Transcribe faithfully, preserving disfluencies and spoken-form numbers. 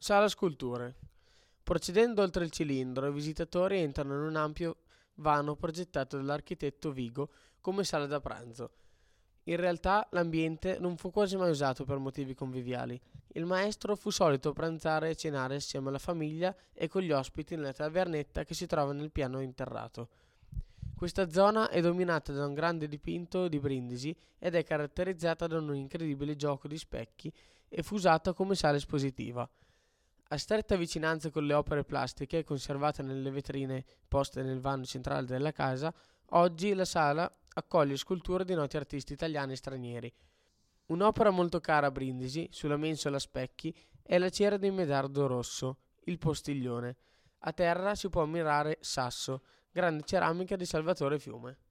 Sala sculture. Procedendo oltre il cilindro, i visitatori entrano in un ampio vano progettato dall'architetto Vigo come sala da pranzo. In realtà l'ambiente non fu quasi mai usato per motivi conviviali. Il maestro fu solito pranzare e cenare assieme alla famiglia e con gli ospiti nella tavernetta che si trova nel piano interrato. Questa zona è dominata da un grande dipinto di Brindisi ed è caratterizzata da un incredibile gioco di specchi e fu usata come sala espositiva. A stretta vicinanza con le opere plastiche conservate nelle vetrine poste nel vano centrale della casa, oggi la sala accoglie sculture di noti artisti italiani e stranieri. Un'opera molto cara a Brindisi, sulla mensola a specchi, è la cera di Medardo Rosso, Il Postiglione. A terra si può ammirare Sasso, grande ceramica di Salvatore Fiume.